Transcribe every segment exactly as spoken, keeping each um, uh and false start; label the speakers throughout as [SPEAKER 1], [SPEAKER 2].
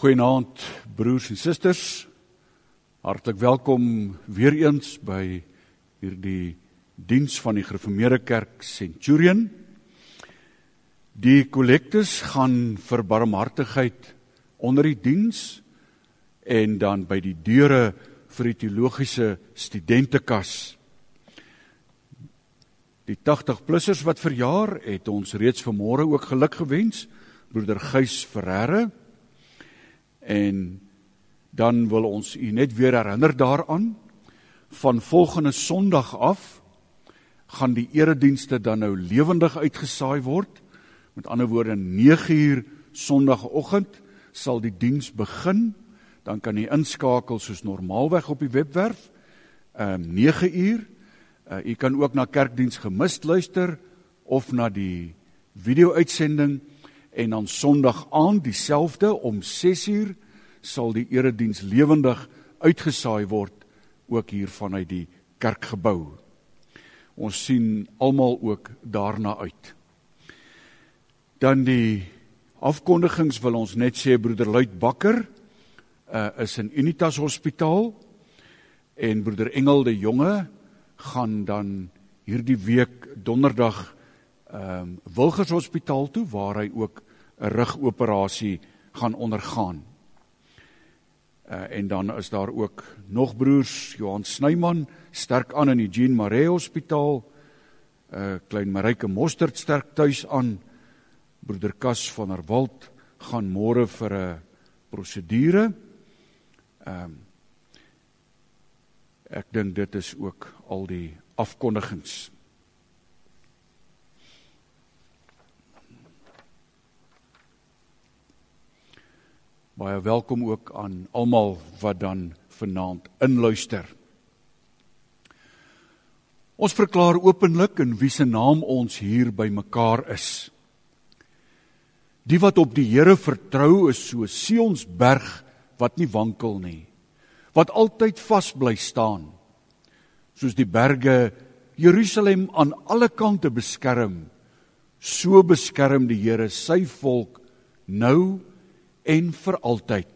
[SPEAKER 1] Goeienaand, broers en susters. Hartlik welkom weer eens by hierdie diens van die Gereformeerde Kerk Centurion. Die kollektes gaan vir barmhartigheid onder die diens en dan by die deure vir die teologiese studentekas. Die tagtig-plussers wat verjaar, het ons reeds vanmôre ook geluk gewens, broeder Gys Ferreira. En dan wil ons u net weer herinner daaraan, van volgende Sondag af, gaan die eredienste dan nou lewendig uitgesaai word. Met ander woorde, nege uur Sondagoggend sal die diens begin, dan kan u inskakel soos normaalweg op die webwerf, um, nege uur. Uh, u kan ook na kerkdiens gemist luister, of na die video-uitsending, en dan Sondag aand dieselfde, om ses uur, sal die erediens lewendig uitgesaai word, ook hier vanuit die kerkgebou. Ons sien almal ook daarna uit. Dan die afkondigings wil ons net sê, broeder Luit Bakker uh, is in Unitas Hospitaal, en broeder Engel de Jonge gaan dan hierdie week donderdag um, Wilgers Hospitaal toe, waar hy ook 'n rugoperasie gaan ondergaan. Uh, en dan is daar ook nog broers, Johan Snyman, sterk aan in die Jean Marais Hospitaal, uh, klein Marijke Mostert sterk tuis aan, broeder Kas van der Walt gaan môre vir 'n prosedure. Um, ek dink dit is ook al die afkondigings. Baie welkom ook aan almal wat dan vanaand inluister. Ons verklaar openlik in wie se naam ons hier by mekaar is. Die wat op die Here vertrou is so Sions berg wat nie wankel nie, wat altyd vas bly staan, soos die berge Jerusalem aan alle kante beskerm, so beskerm die Here sy volk nou en vir altyd.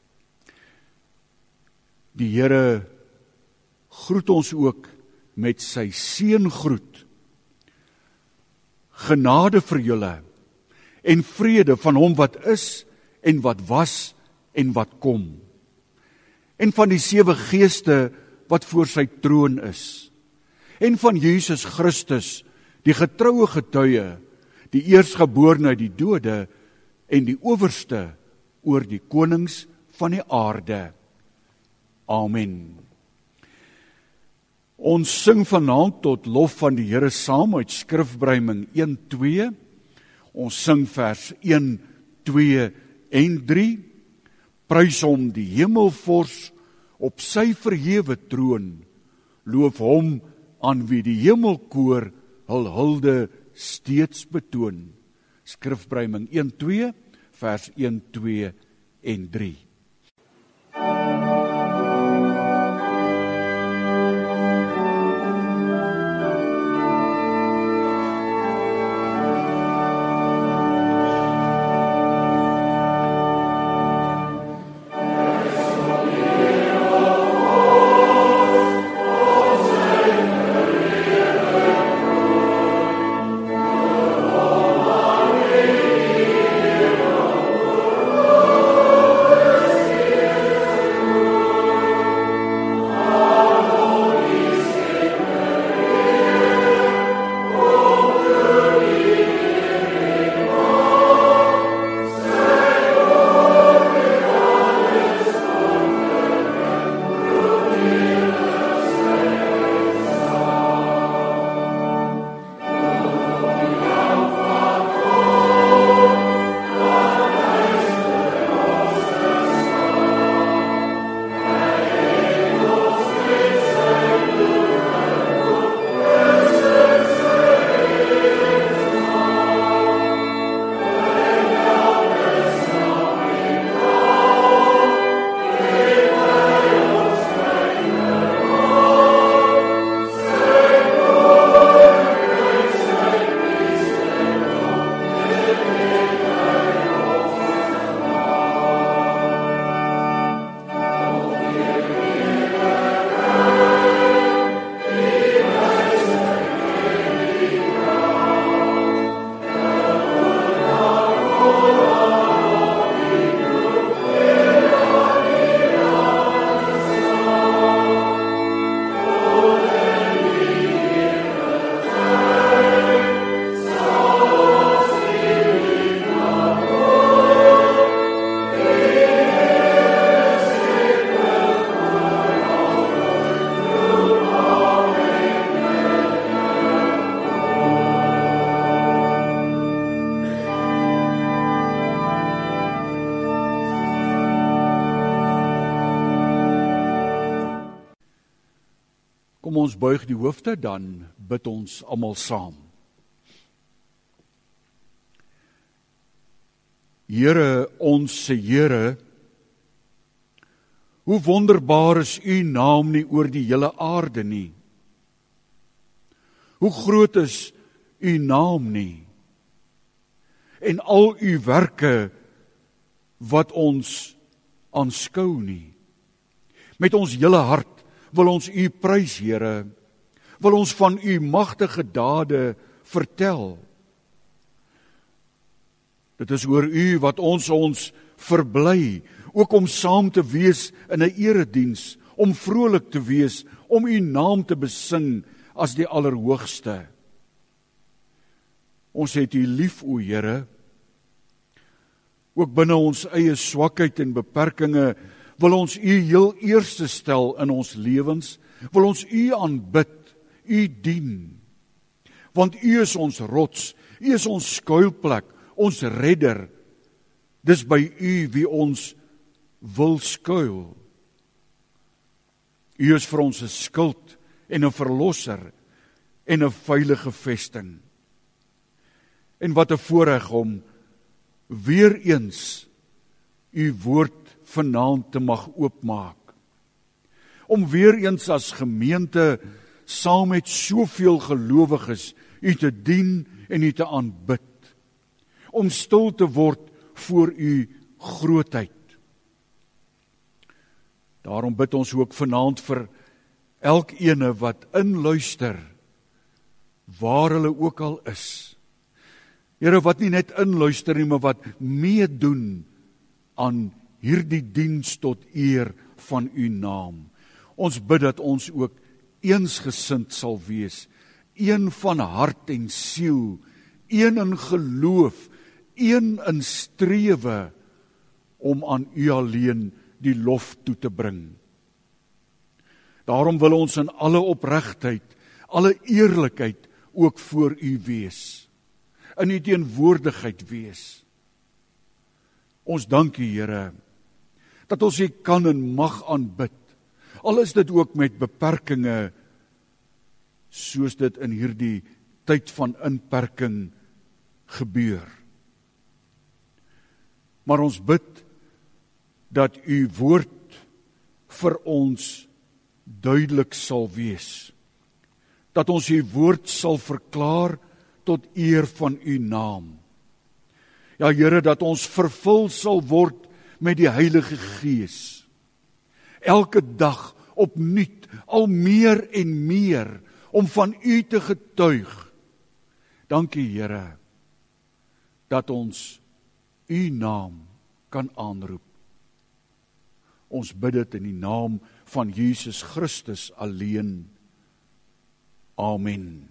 [SPEAKER 1] Die Here groet ons ook met sy seëngroet. Genade vir julle en vrede van hom wat is en wat was en wat kom. En van die sewe geeste wat voor sy troon is. En van Jesus Christus, die getroue getuie, die eerstgeborene uit die dode en die owerste oor die konings van die aarde. Amen. Ons sing vanaand tot lof van die Here saam uit Skrifbreiming een twee. Ons sing vers een, twee en drie. Prys hom die hemelvors op sy verhewe troon. Loof hom aan wie die hemelkoor hul hulde steeds betoon. Skrifbreiming een twee, vers een, twee en drie.
[SPEAKER 2] Amen.
[SPEAKER 1] Kom ons buig die hoofde, dan bid ons almal saam. Here, ons se Here, hoe wonderbaar is u naam nie oor die hele aarde nie. Hoe groot is u naam nie. En al u werke wat ons aanskou nie. Met ons hele hart wil ons u prys, Here, wil ons van u magtige dade vertel. Dit is oor u wat ons ons verbly, ook om saam te wees in 'n erediens, om vrolik te wees, om u naam te besing as die Allerhoogste. Ons het u lief, o Here, ook binne ons eie swakheid en beperkinge, wil ons u heel eerste stel in ons lewens, wil ons u aanbid, u dien. Want u is ons rots, u is ons skuilplek, ons redder. Dis by u wie ons wil skuil. U is vir ons 'n skild en 'n verlosser en 'n veilige vesting. En wat 'n voorreg om weer eens u woord vanaand te mag oopmaak. Om weer eens as gemeente saam met soveel gelowiges u te dien en u te aanbid. Om stil te word voor u grootheid. Daarom bid ons ook vanaand vir elkene wat inluister, waar hulle ook al is. Here, wat nie net inluister nie, maar wat meedoen aan hierdie diens tot eer van u naam. Ons bid dat ons ook eensgesind sal wees, een van hart en siel, een in geloof, een in strewe, om aan u alleen die lof toe te bring. Daarom wil ons in alle opregtheid, alle eerlikheid ook voor u wees, in u teenwoordigheid wees. Ons dank u, Here, dat ons u kan en mag aanbid, al is dit ook met beperkinge, soos dit in hierdie tyd van inperking gebeur. Maar ons bid dat u woord vir ons duidelik sal wees, dat ons u woord sal verklaar tot eer van u naam. Ja, Here, dat ons vervul sal word met die Heilige Gees. Elke dag opnuut, al meer en meer, om van u te getuig. Dankie, Here, dat ons u naam kan aanroep. Ons bid dit in die naam van Jesus Christus alleen. Amen.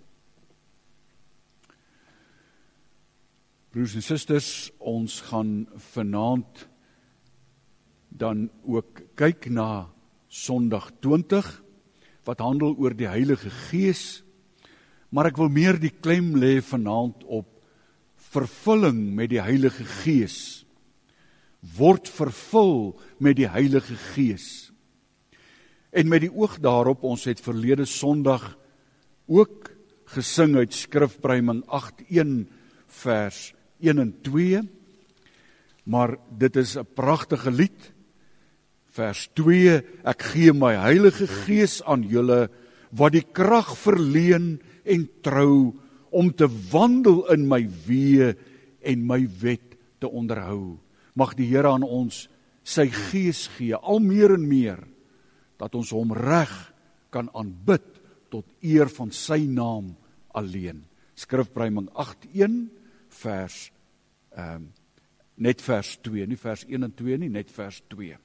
[SPEAKER 1] Broers en susters, ons gaan vanaand dan ook kyk na Sondag twintig, wat handel oor die Heilige Gees, maar ek wil meer die klem lê vanaand op vervulling met die Heilige Gees. Word vervul met die Heilige Gees. En met die oog daarop, ons het verlede Sondag ook gesing uit Skrifbreiming agt een vers een en twee, maar dit is 'n pragtige lied. Vers twee, ek gee my Heilige Gees aan julle, wat die krag verleen en trou, om te wandel in my weë en my wet te onderhou. Mag die Here aan ons sy Gees gee, al meer en meer, dat ons hom reg kan aanbid tot eer van sy naam alleen. Skrifbreiming agt een vers um, net vers twee, nie vers een en twee nie, net vers twee.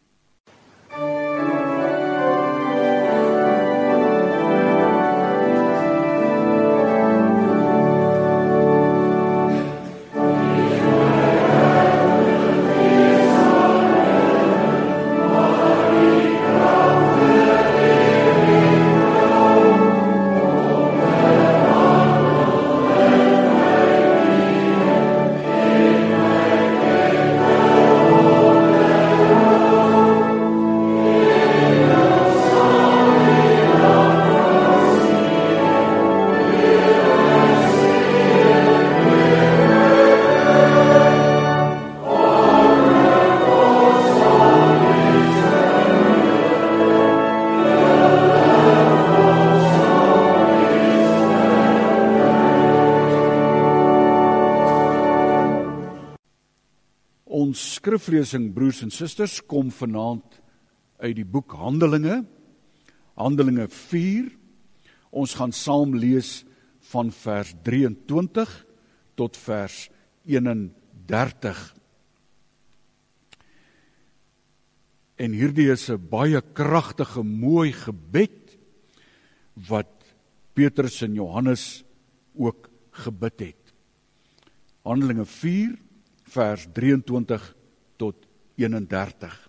[SPEAKER 2] Oh
[SPEAKER 1] skriflesing, broers en susters, kom vanaand uit die boek Handelinge, Handelinge vier. Ons gaan saam lees van vers drieëntwintig tot vers eenendertig. En hierdie is 'n baie kragtige, mooi gebed wat Petrus en Johannes ook gebid het. Handelinge vier, vers drieëntwintig tot eenendertig.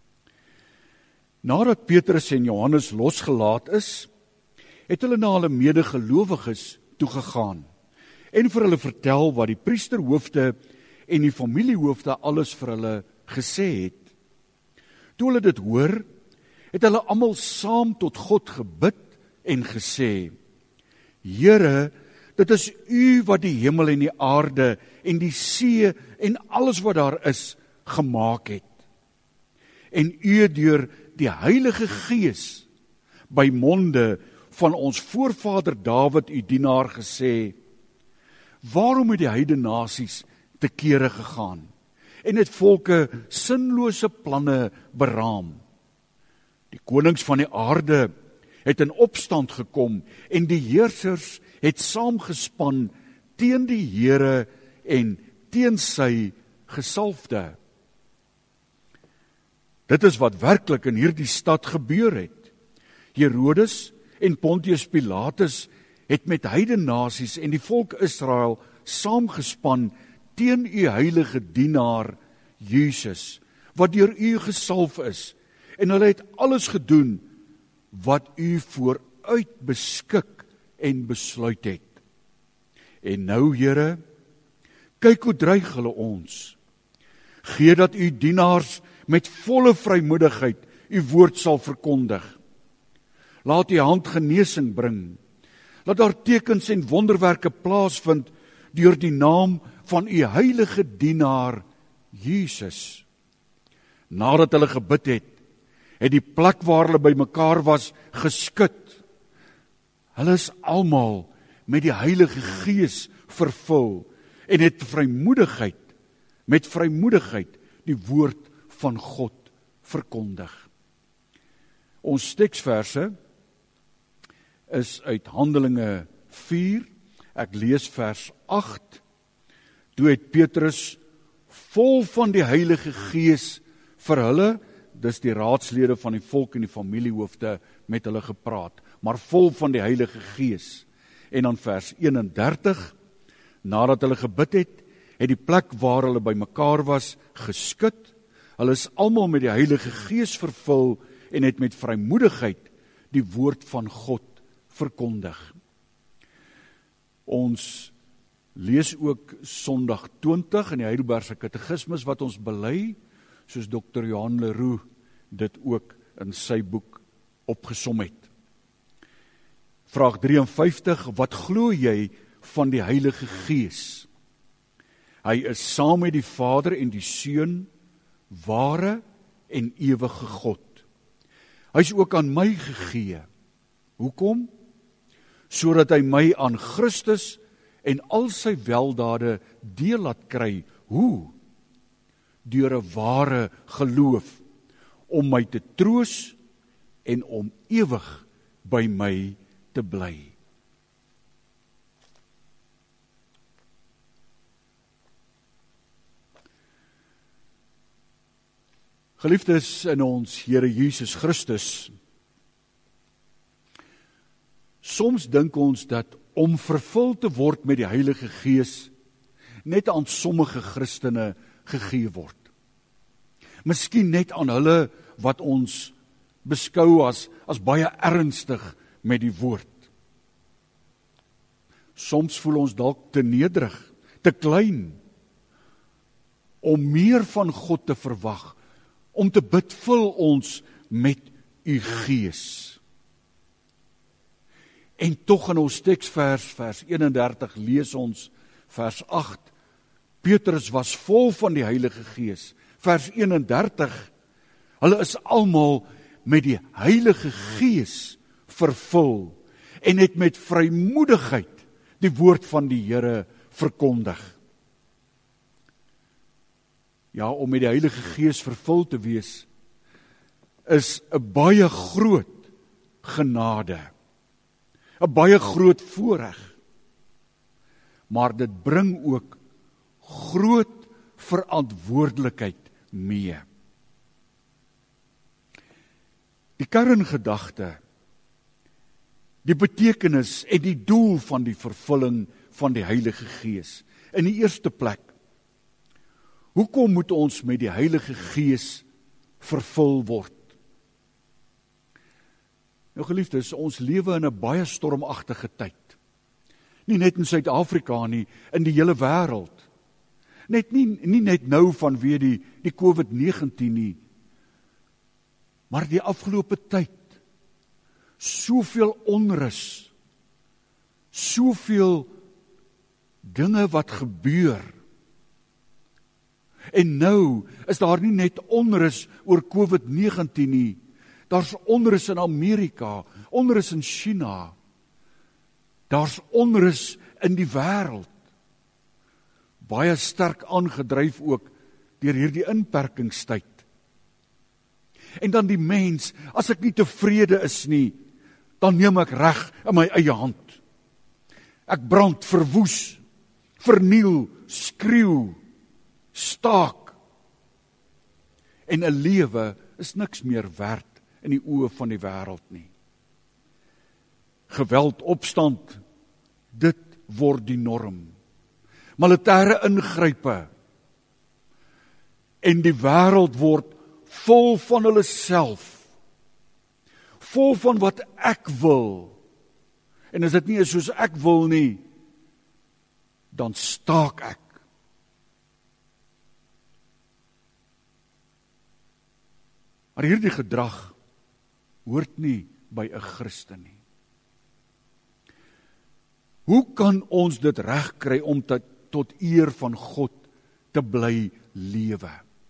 [SPEAKER 1] Nadat Petrus en Johannes losgelaat is, het hulle na hulle medegelowiges toegegaan en vir hulle vertel wat die priesterhoofde en die familiehoofde alles vir hulle gesê het. Toe hulle dit hoor, het hulle almal saam tot God gebid en gesê: Here, dit is U wat die hemel en die aarde en die see en alles wat daar is gemaak het. En U het deur die Heilige Gees by monde van ons voorvader Dawid, U dienaar, gesê: Waarom het die heidene nasies te kere gegaan en het volke sinlose planne beraam? Die konings van die aarde het in opstand gekom en die heersers het saamgespan teen die Here en teen sy gesalfde. Dit is wat werklik in hierdie stad gebeur het. Herodes en Pontius Pilatus het met heidene nasies en die volk Israel saamgespan teen U heilige dienaar Jesus, wat deur U gesalf is, en hulle het alles gedoen wat U vooruit beskik en besluit het. En nou, Here, kyk hoe dreig hulle ons. Gee dat U dienaars met volle vrymoedigheid U woord sal verkondig. Laat U hand genesing bring. Laat daar tekens en wonderwerke plaasvind deur die naam van U heilige dienaar Jesus. Nadat hulle gebid het, het die plek waar hulle bymekaar was geskud. Hulle is almal met die Heilige Gees vervul en het vrymoedigheid, met vrymoedigheid die woord van God verkondig. Ons teksverse is uit Handelinge vier, ek lees vers agt. Toe het Petrus vol van die Heilige Gees vir hulle, dis die raadslede van die volk en die familiehoofde, met hulle gepraat, maar vol van die Heilige Gees. En dan vers eenendertig, nadat hulle gebid het, het die plek waar hulle bymekaar was geskud. Hulle is almal met die Heilige Gees vervul en het met vrymoedigheid die woord van God verkondig. Ons lees ook Sondag twintig in die Heidelbergse Katekismus wat ons bely, soos dokter Johan Leroux dit ook in sy boek opgesom het. Vraag drieënvyftig, wat glo jy van die Heilige Gees? Hy is saam met die Vader en die Seun, ware en ewige God. Hy is ook aan my gegee. Hoekom? Sodat hy my aan Christus en al sy weldade deel laat kry. Hoe? Deur 'n ware geloof, om my te troos en om ewig by my te bly. Geliefdes in ons Here Jesus Christus, soms dink ons dat om vervul te word met die Heilige Gees net aan sommige Christene gegee word. Miskien net aan hulle wat ons beskou as, as baie ernstig met die woord. Soms voel ons dalk te nederig, te klein, om meer van God te verwag, om te bid, vul ons met U Gees. En tog in ons teksvers, vers eenendertig, lees ons vers agt, Petrus was vol van die Heilige Gees. Vers eenendertig, hulle is almal met die Heilige Gees vervul en het met vrymoedigheid die woord van die Here verkondig. ja, om met die Heilige Gees vervul te wees, is 'n baie groot genade, 'n baie groot voorreg, maar dit bring ook groot verantwoordelikheid mee. Die kerngedagte, die betekenis en die doel van die vervulling van die Heilige Gees. In die eerste plek, hoekom moet ons met die Heilige Gees vervul word? Nou geliefdes, ons lewe in 'n baie stormagtige tyd. Nie net in Suid-Afrika nie, in die hele wêreld. Net nie, nie net nou vanweë die, die COVID negentien nie, maar die afgelope tyd, soveel onrus, soveel dinge wat gebeur. En nou is daar nie net onrus oor COVID negentien nie, daar's onrus in Amerika, onrus in China, daar's onrus in die wêreld, baie sterk aangedryf ook deur hierdie inperkingstyd. En dan die mens, as ek nie tevrede is nie, dan neem ek reg in my eie hand. Ek brand, verwoes, verniel, skreeu, staak. En 'n lewe is niks meer werd in die oë van die wêreld nie. Geweld, opstand, dit word die norm. Militêre ingrype. En die wêreld word vol van hulle self. Vol van wat ek wil. En as dit nie is soos ek wil nie, dan staak ek. Maar hierdie gedrag hoort nie by 'n Christen nie. Hoe kan ons dit regkry om te, tot eer van God te bly lewe?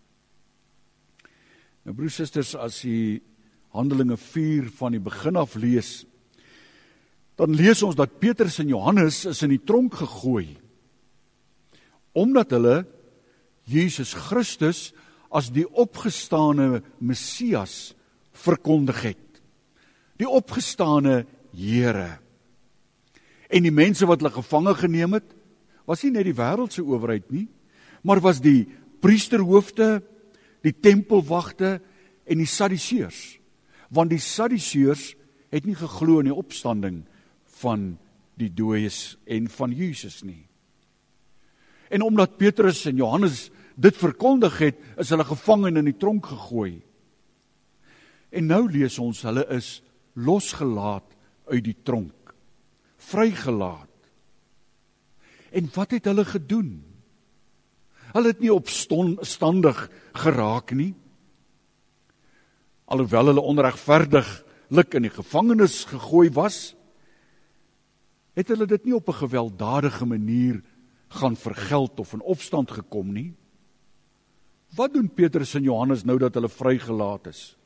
[SPEAKER 1] Nou broers en susters, as jy Handelinge vier van die begin af lees, dan lees ons dat Petrus en Johannes is in die tronk gegooi, omdat hulle Jesus Christus as die opgestane Messias verkondig het. Die opgestane Here. En die mense wat hulle gevange geneem het, was nie net die wêreldse owerheid nie, maar was die priesterhoofde, die tempelwagte en die Sadduseërs. Want die Sadduseërs het nie geglo in die opstanding van die dooies en van Jesus nie. En omdat Petrus en Johannes dit verkondig het, is hulle gevang en in die tronk gegooi. En nou lees ons, hulle is losgelaat uit die tronk, vrygelaat. En wat het hulle gedoen? Hulle het nie opstandig geraak nie. Alhoewel hulle onregverdiglik in die gevangenis gegooi was, het hulle dit nie op 'n gewelddadige manier gaan vergeld of in opstand gekom nie. Wat doen Petrus en Johannes nou dat hulle vrygelaat is?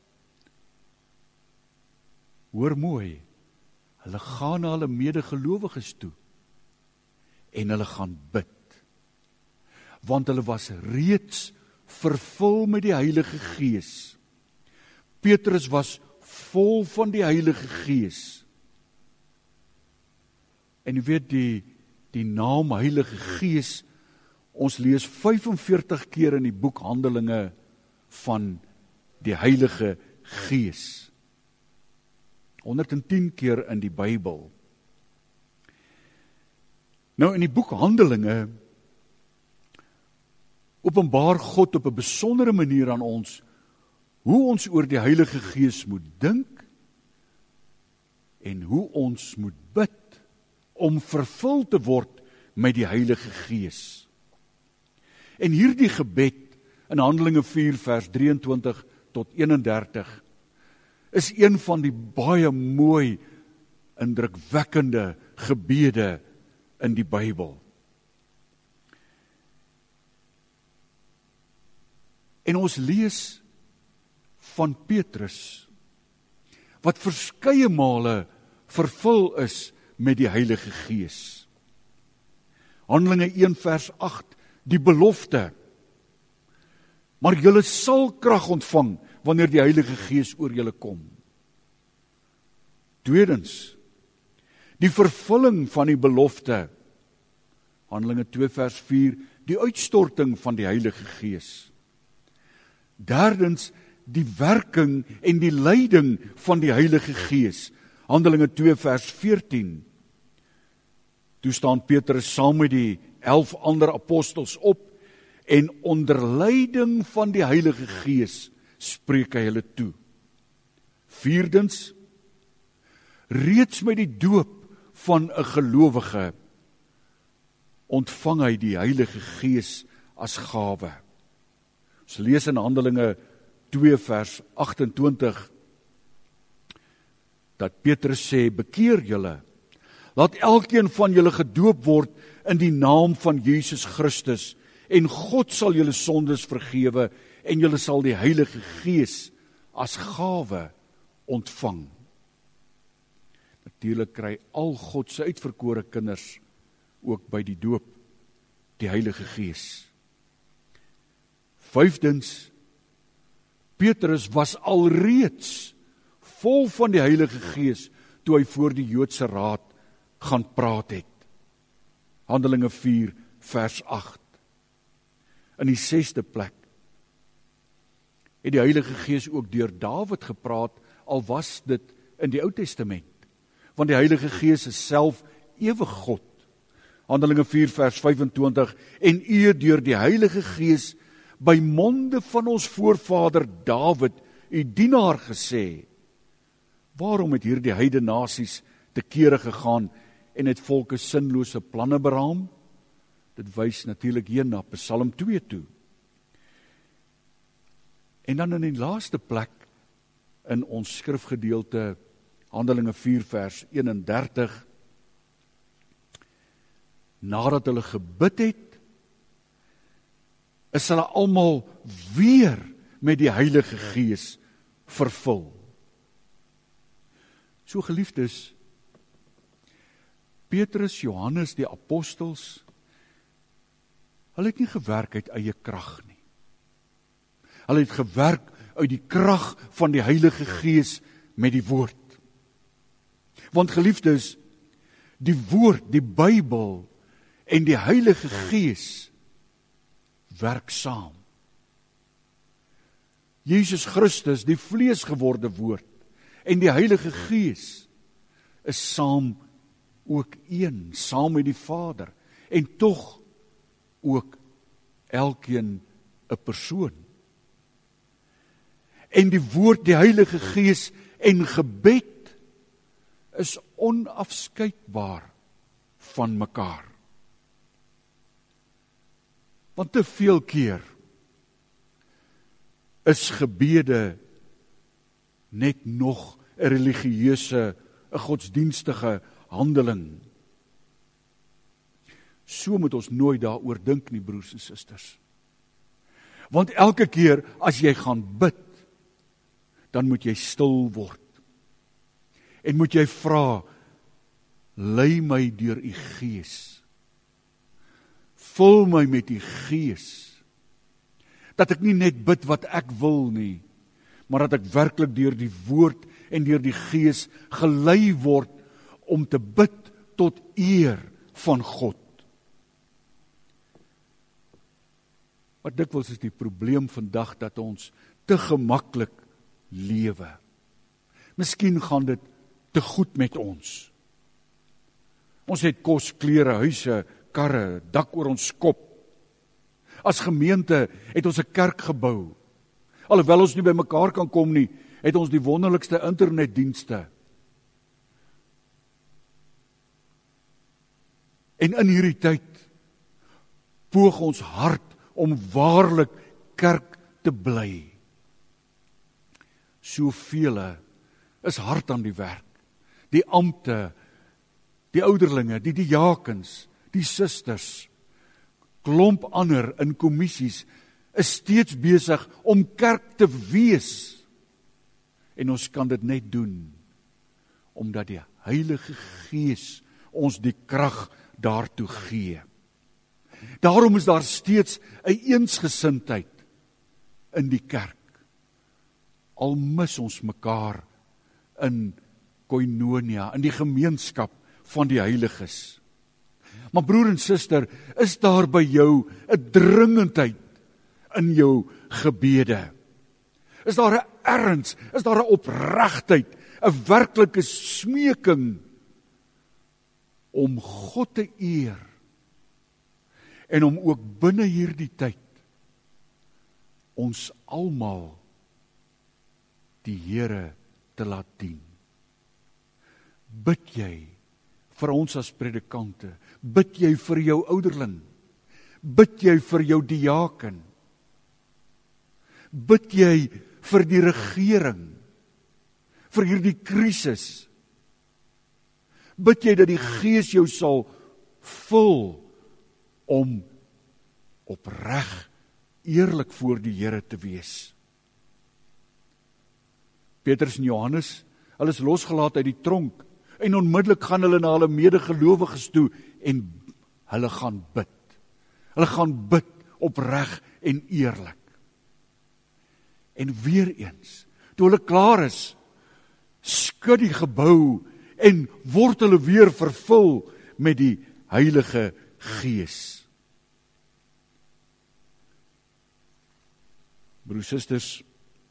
[SPEAKER 1] Hoor mooi, hulle gaan na hulle medegelowiges toe en hulle gaan bid. Want hulle was reeds vervul met die Heilige Gees. Petrus was vol van die Heilige Gees. En jy weet die, die naam Heilige Gees, ons lees vyfenveertig keer in die boek Handelinge van die Heilige Gees. honderdtien keer in die Bybel. Nou in die boek Handelinge openbaar God op 'n besondere manier aan ons hoe ons oor die Heilige Gees moet dink en hoe ons moet bid om vervul te word met die Heilige Gees. En hierdie gebed in Handelinge vier vers drieëntwintig tot eenendertig is een van die baie mooi, indrukwekkende gebede in die Bybel. En ons lees van Petrus, wat verskeie male vervul is met die Heilige Gees. Handelinge een vers agt, die belofte. maar julle sal krag ontvang wanneer die Heilige Gees oor julle kom. Tweedens, die vervulling van die belofte, Handelinge twee vers vier, die uitstorting van die Heilige Gees. Derdens, die werking en die leiding van die Heilige Gees, Handelinge twee vers veertien. Toe staan Petrus saam met die elf ander apostels op, en onder leiding van die Heilige Gees spreek hy hulle toe. Vierdens, reeds met die doop van 'n gelowige ontvang hy die Heilige Gees as gawe. Ons lees in Handelinge twee vers agtentwintig dat Petrus sê, bekeer julle, laat elkeen van julle gedoop word in die naam van Jesus Christus, en God sal julle sondes vergewe, en julle sal die Heilige Gees as gawe ontvang. Natuurlik kry al God se uitverkore kinders ook by die doop die Heilige Gees. Vyfdens, Petrus was alreeds vol van die Heilige Gees toe hy voor die Joodse raad gaan praat het. Handelinge vier vers agt. In die sesde plek het die Heilige Gees ook deur Dawid gepraat, al was dit in die Ou Testament. Want die Heilige Gees is self ewig God. Handelinge vier vers vyfentwintig, en u deur die Heilige Gees by monde van ons voorvader Dawid, u dienaar gesê, waarom het hierdie heidene nasies te kere gegaan en het volke sinlose planne beraam? Dit wys natuurlik hier na Psalm twee toe. En dan in die laaste plek in ons skrifgedeelte, Handelinge vier vers eenendertig, nadat hulle gebid het, is hulle almal weer met die Heilige Gees vervul. So geliefdes, Petrus, Johannes, die apostels, hulle het nie gewerk uit eie krag nie. Hulle het gewerk uit die krag van die Heilige Gees met die woord. Want geliefdes, die woord, die Bybel en die Heilige Gees werk saam. Jesus Christus, die vleesgeworde woord, en die Heilige Gees is saam ook een, saam met die Vader, en tog ook elkeen 'n persoon. En die woord, die Heilige Gees en gebed is onafskeidbaar van mekaar. Want te veel keer is gebede net nog 'n religieuse, 'n godsdienstige handeling. So moet ons nooit daaroor dink nie, broers en susters. Want elke keer as jy gaan bid, dan moet jy stil word. En moet jy vra, lei my deur u Gees. Vul my met u Gees. Dat ek nie net bid wat ek wil nie, maar dat ek werklik deur die woord en deur die Gees gelei word om te bid tot eer van God. Maar dikwels is die probleem vandag dat ons te gemaklik lewe. Miskien gaan dit te goed met ons. Ons het kos, klere, huise, karre, dak oor ons kop. As gemeente het ons 'n kerk gebou. Alhoewel ons nie by mekaar kan kom nie, het ons die wonderlikste internetdienste. En in hierdie tyd poog ons hard om waarlik kerk te bly. Soveel is hard aan die werk. Die ampte, die ouderlinge, die diakens, die susters, klomp ander in kommissies is steeds besig om kerk te wees. En ons kan dit net doen omdat die Heilige Gees ons die krag daartoe gee. Daarom is daar steeds 'n eensgesindheid in die kerk. Al mis ons mekaar in koinonia, in die gemeenskap van die heiliges. Maar broer en suster, is daar by jou 'n dringendheid in jou gebede? Is daar 'n erns, is daar 'n opregtheid, 'n werklike smeking om God te eer en om ook binne hierdie tyd ons almal die Here te laat dien? Bid jy vir ons as predikante? Bid jy vir jou ouderling? Bid jy vir jou diaken? Bid jy vir die regering? Vir hierdie krisis? Bid jy dat die Gees jou sal vul om opreg, eerlik voor die Here te wees? Petrus en Johannes, hulle is losgelaat uit die tronk, en onmiddellik gaan hulle na hulle medegelowiges toe, en hulle gaan bid. Hulle gaan bid opreg en eerlik. En weer eens, toe hulle klaar is, skud die gebou, en word hulle weer vervul met die Heilige Gees. Broers, susters,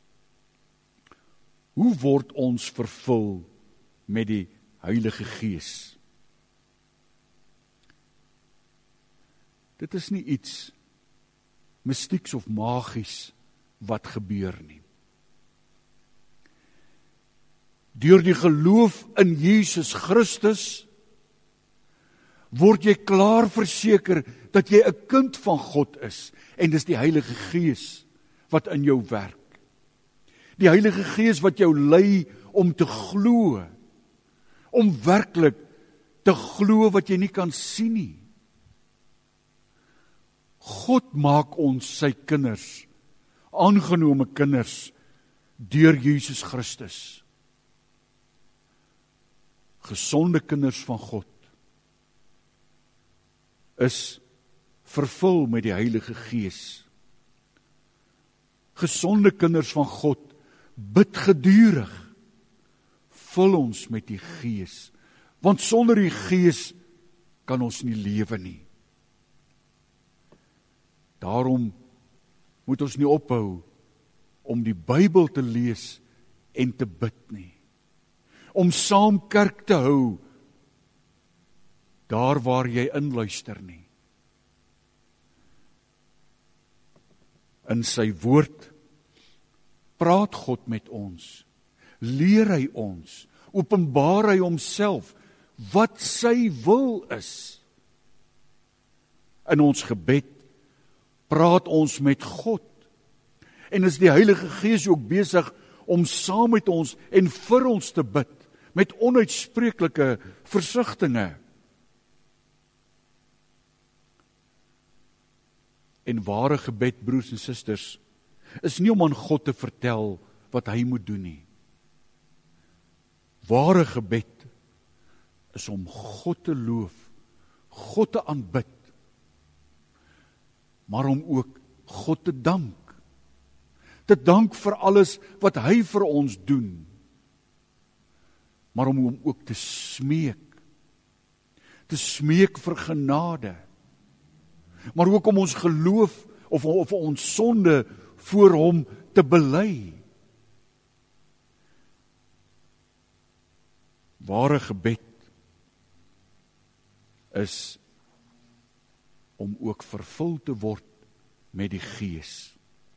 [SPEAKER 1] hoe word ons vervul met die Heilige Gees? Dit is nie iets mystieks of magies wat gebeur nie. Deur die geloof in Jesus Christus word jy klaar verseker dat jy 'n kind van God is, en dis die Heilige Gees wat in jou werk. Die Heilige Gees wat jou lei om te glo, om werklik te glo wat jy nie kan sien nie. God maak ons sy kinders, aangenome kinders, deur Jesus Christus. Gesonde kinders van God is vervul met die Heilige Gees. Gesonde kinders van God bid gedurig, vul ons met die Gees, want sonder die Gees kan ons nie lewe nie. Daarom moet ons nie ophou om die Bybel te lees en te bid nie. Om saam kerk te hou, daar waar jy inluister nie. In sy woord praat God met ons, leer hy ons, openbaar hy homself, wat sy wil is. In ons gebed praat ons met God, en is die Heilige Gees ook besig om saam met ons en vir ons te bid, met onuitspreeklike versigtinge. En ware gebed, broers en susters, is nie om aan God te vertel wat hy moet doen nie. Ware gebed is om God te loof, God te aanbid, maar om ook God te dank. Te dank vir alles wat hy vir ons doen, maar om hom ook te smeek. Te smeek vir genade, maar ook om ons geloof of, of ons sonde voor hom te bely. Ware gebed is om ook vervul te word met die Gees.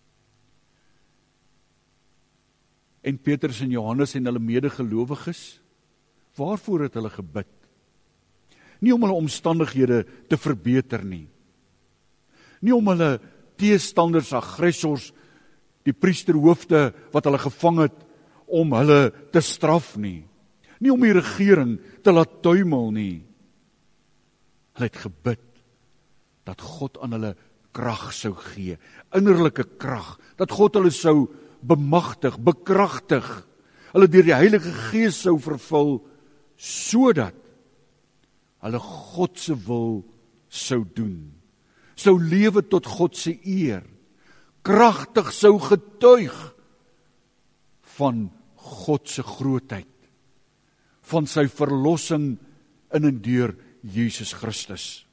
[SPEAKER 1] En Petrus en Johannes en hulle medegelowiges, waarvoor het hulle gebid? Nie om hulle omstandighede te verbeter nie. Nie om hulle teestanders, aggressors, die priesterhoofde wat hulle gevang het, om hulle te straf nie. Nie om die regering te laat tuimel nie. Hulle het gebid dat God aan hulle krag sou gee, innerlike krag, dat God hulle sou bemagtig, bekragtig, hulle deur die Heilige Gees sou vervul, sodat hulle God se wil sou doen, sou lewe tot God se eer, kragtig sou getuig van God se grootheid, van sy verlossing in en deur Jesus Christus.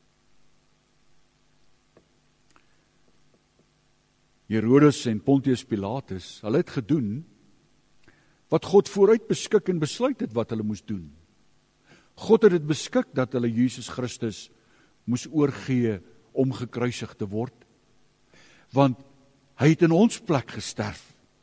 [SPEAKER 1] Herodes en Pontius Pilatus, hulle het gedoen wat God vooruit beskik en besluit het wat hulle moes doen. God het dit beskik dat hulle Jesus Christus moes oorgee om gekruisig te word, want hy het in ons plek gesterf.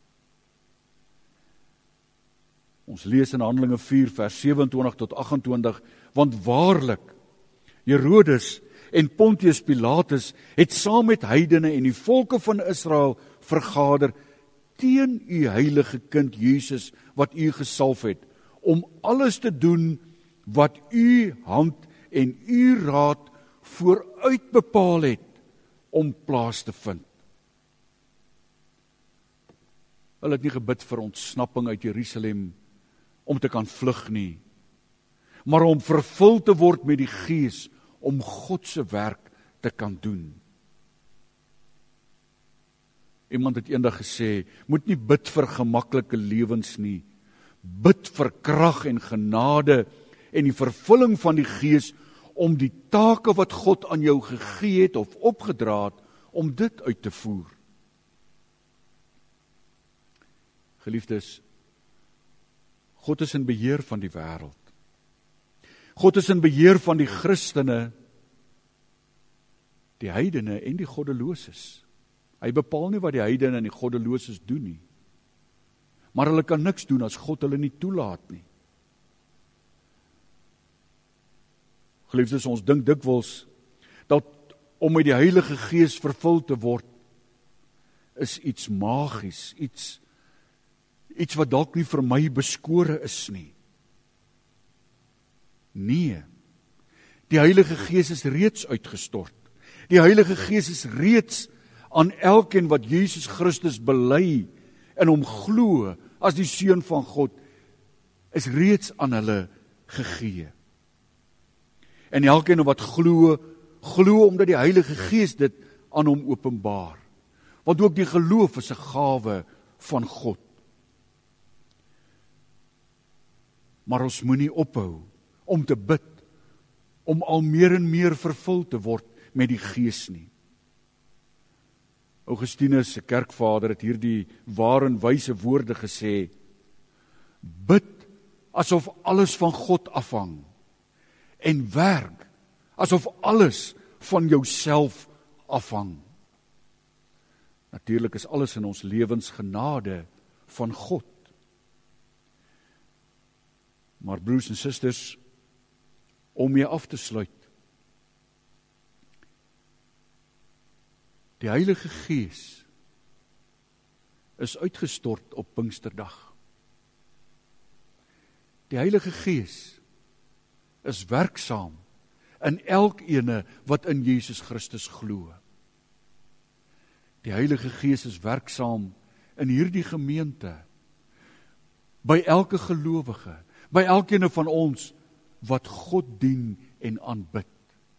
[SPEAKER 1] Ons lees in Handelinge vier vers sewe-en-twintig tot agt-en-twintig, want waarlik, Herodes en Pontius Pilatus het saam met heidene en die volke van Israel vergader teen u heilige kind Jesus wat u gesalf het, om alles te doen wat u hand en u raad vooruit bepaal het om plaas te vind. Hulle het nie gebid vir ontsnapping uit Jerusalem om te kan vlug nie, maar om vervul te word met die Gees om God se werk te kan doen. Iemand het eendag gesê, moet nie bid vir gemaklike lewens nie, bid vir krag en genade en die vervulling van die Gees om die take wat God aan jou gegee het of opgedra het, om dit uit te voer. Geliefdes, God is in beheer van die wêreld. God is in beheer van die Christene, die heidene en die goddeloses. Hy bepaal nie wat die heidene en die goddeloses doen nie. Maar hulle kan niks doen as God hulle nie toelaat nie. Geliefdes, ons dink dikwels dat om met die Heilige Gees vervul te word is iets magies, iets iets wat dalk nie vir my beskore is nie. Nee. Die Heilige Gees is reeds uitgestort. Die Heilige Gees is reeds aan elkeen wat Jesus Christus bely en hom glo as die Seun van God, is reeds aan hulle gegee. En elkeen wat glo, glo omdat die Heilige Gees dit aan hom openbaar. Want ook die geloof is 'n gawe van God. Maar ons moenie ophou om te bid, om al meer en meer vervul te word met die Gees nie. Augustinus, se kerkvader, het hierdie ware en wyse woorde gesê, bid asof alles van God afhang, en werk asof alles van jouself afhang. Natuurlik is alles in ons lewens genade van God. Maar broers en susters, om mee af te sluit, die Heilige Gees is uitgestort op Pinksterdag. Die Heilige Gees is werksaam in elkene wat in Jesus Christus glo. Die Heilige Gees is werksaam in hierdie gemeente, by elke gelowige, by elkene van ons wat God dien en aanbid.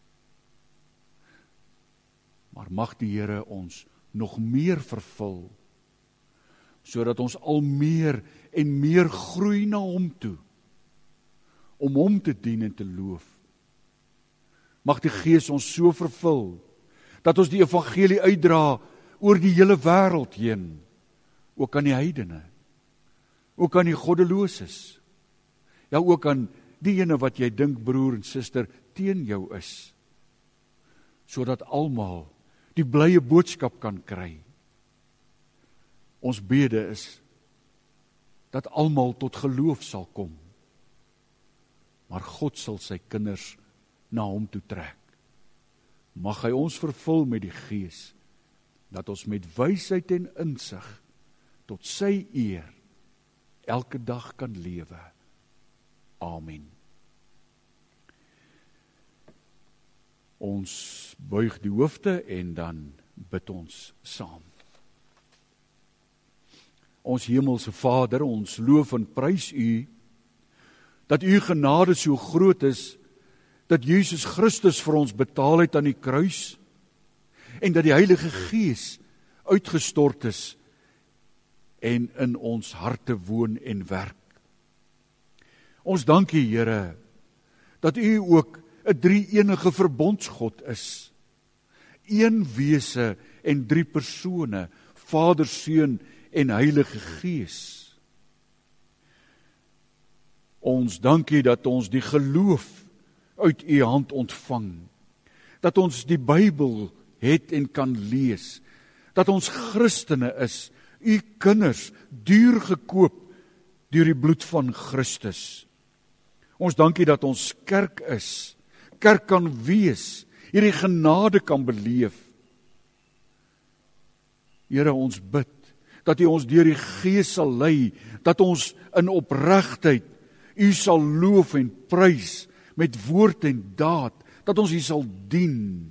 [SPEAKER 1] Maar mag die Here ons nog meer vervul, sodat ons al meer en meer groei na hom toe, om hom te dien en te loof. Mag die Gees ons so vervul, dat ons die evangelie uitdra oor die hele wêreld heen, ook aan die heidene, ook aan die goddeloses, ja ook aan diegene wat jy dink, broer en suster, teen jou is, sodat almal die blye boodskap kan kry. Ons bede is dat almal tot geloof sal kom, maar God sal sy kinders na hom toe trek. Mag hy ons vervul met die Gees, dat ons met wysheid en insig tot sy eer elke dag kan lewe. Amen. Ons buig die hoofde en dan bid ons saam. Ons hemelse Vader, ons loof en prys U, dat U genade so groot is, dat Jesus Christus vir ons betaal het aan die kruis, en dat die Heilige Gees uitgestort is en in ons harte woon en werk. Ons dank U, Here, dat U ook 'n drie-enige verbondsgod is. Een wese en drie persone, Vader, Seun en Heilige Gees. Ons dank U dat ons die geloof uit U hand ontvang, dat ons die Bybel het en kan lees, dat ons Christene is, U kinders, duur gekoop deur die bloed van Christus. Ons dank U dat ons kerk is, kerk kan wees, hierdie genade kan beleef. Here, ons bid dat U ons deur die Gees sal lei, dat ons in opregtheid U sal loof en prys met woord en daad, dat ons U sal dien.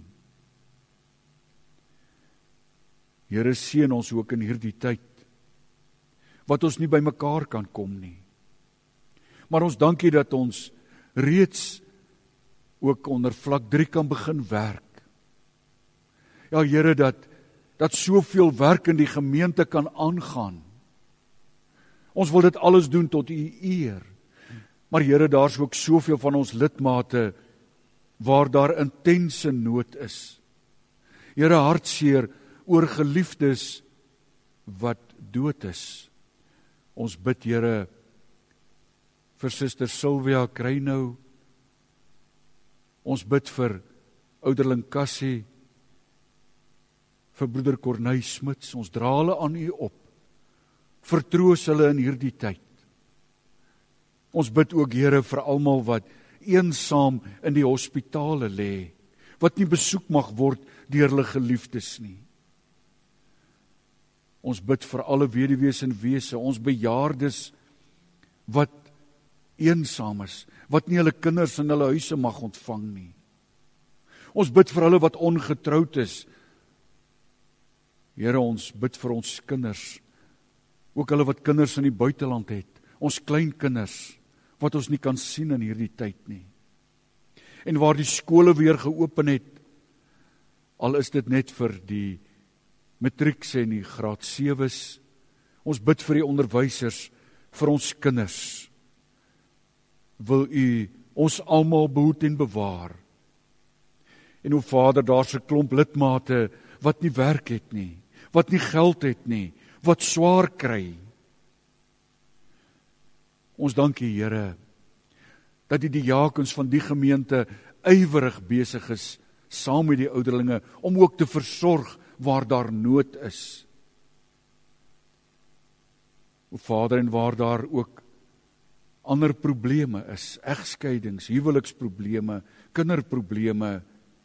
[SPEAKER 1] Here, seën ons ook in hierdie tyd, wat ons nie by mekaar kan kom nie. Maar ons dank U dat ons reeds ook onder vlak drie kan begin werk. Ja, Here, dat, dat soveel werk in die gemeente kan aangaan. Ons wil dit alles doen tot U eer. Maar Here, daar is ook soveel van ons lidmate waar daar intense nood is. Here, hartseer oor geliefdes wat dood is. Ons bid, Here, vir Suster Sylvia Kruinou. Ons bid vir ouderling Cassie, vir broeder Corneille Smits. Ons dra hulle aan U op. Vertroos hulle in hierdie tyd. Ons bid ook, Here, vir almal wat eensaam in die hospitale lê, wat nie besoek mag word deur hulle geliefdes nie. Ons bid vir alle weduwees en wese, ons bejaardes wat eensaam is, wat nie hulle kinders in hulle huise mag ontvang nie. Ons bid vir hulle wat ongetroud is. Here, ons bid vir ons kinders, ook hulle wat kinders in die buiteland het, ons kleinkinders, wat ons nie kan sien in hierdie tyd nie. En waar die skole weer geopen het, al is dit net vir die matrieks en die graad sewes, ons bid vir die onderwysers, vir ons kinders. Wil U ons almal behoed en bewaar. En o Vader, daar's 'n klomp lidmate wat nie werk het nie, wat nie geld het nie, wat swaar kry. Ons dank U, Here, dat die diakens van die gemeente ywerig besig is, saam met die ouderlinge, om ook te versorg waar daar nood is. O Vader, en waar daar ook ander probleme is, egskeidings, huweliksprobleme, kinderprobleme,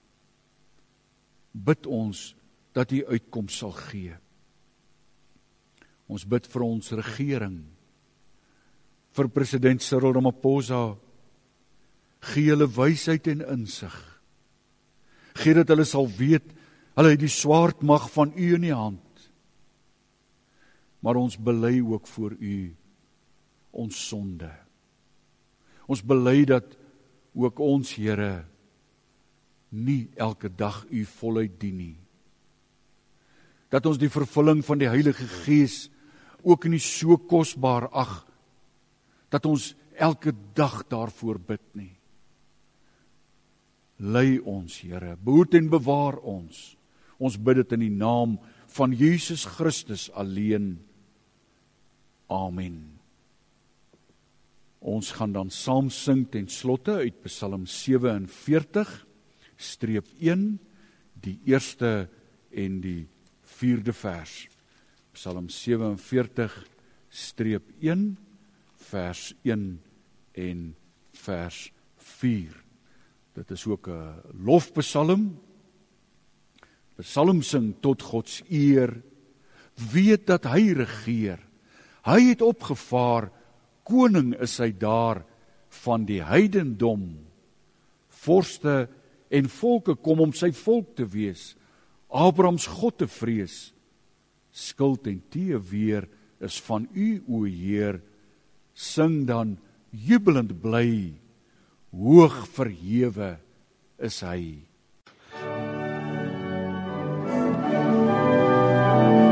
[SPEAKER 1] bid ons dat U uitkoms sal gee. Ons bid vir ons regering, vir president Cyril Ramaphosa, gee hulle wysheid en insig. Gee dat hulle sal weet, hulle het die swaardmag van U in die hand. Maar ons bely ook voor U ons sonde. Ons bely dat ook ons, Here, nie elke dag U voluit dien nie. Dat ons die vervulling van die Heilige Gees ook nie so kosbaar ag, dat ons elke dag daarvoor bid nie. Lei ons, Here, behoed en bewaar ons. Ons bid dit in die naam van Jesus Christus alleen. Amen. Ons gaan dan saam sing ten slotte uit Psalm sewenveertig, streep een, die eerste en die vierde vers. Psalm sewenveertig, streep een, vers een en vers vier. Dit is ook 'n lofpsalm. Psalm sing tot Gods eer, weet dat hy regeer. Hy het opgevaar, koning is hy daar van die heidendom. Vorste en volke kom om sy volk te wees, Abrahams God te vrees. Skuld en tee weer is van U, o Heer. Sing dan jubelend bly, hoog verhewe is hy.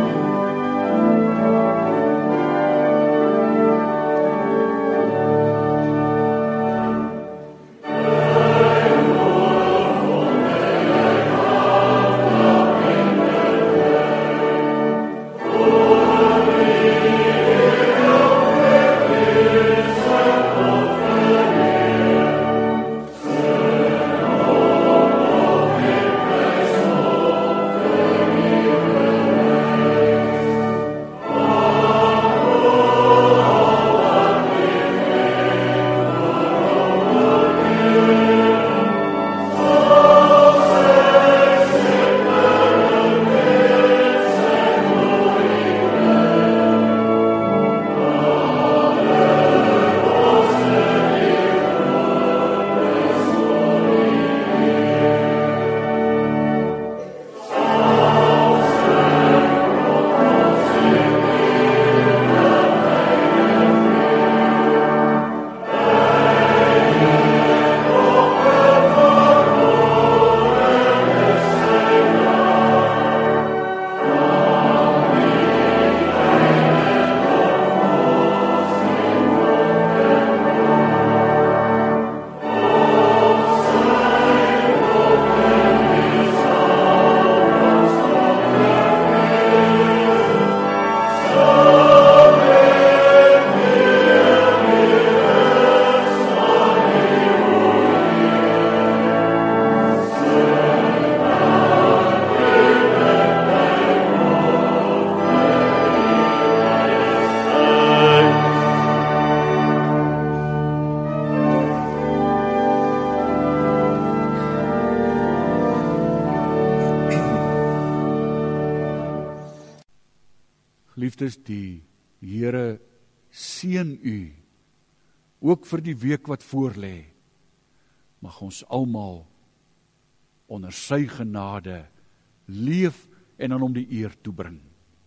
[SPEAKER 1] Geliefdes, die Here seën u, ook vir die week wat voorlê. Mag ons almal onder sy genade leef en aan hom die eer toebring.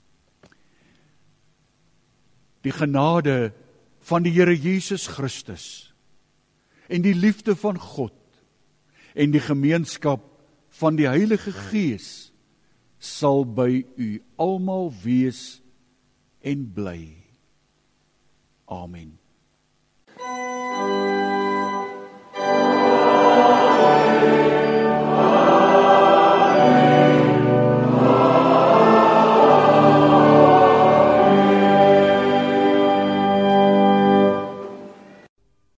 [SPEAKER 1] Die genade van die Here Jesus Christus en die liefde van God en die gemeenskap van die Heilige Gees sal by u almal wees en bly. Amen.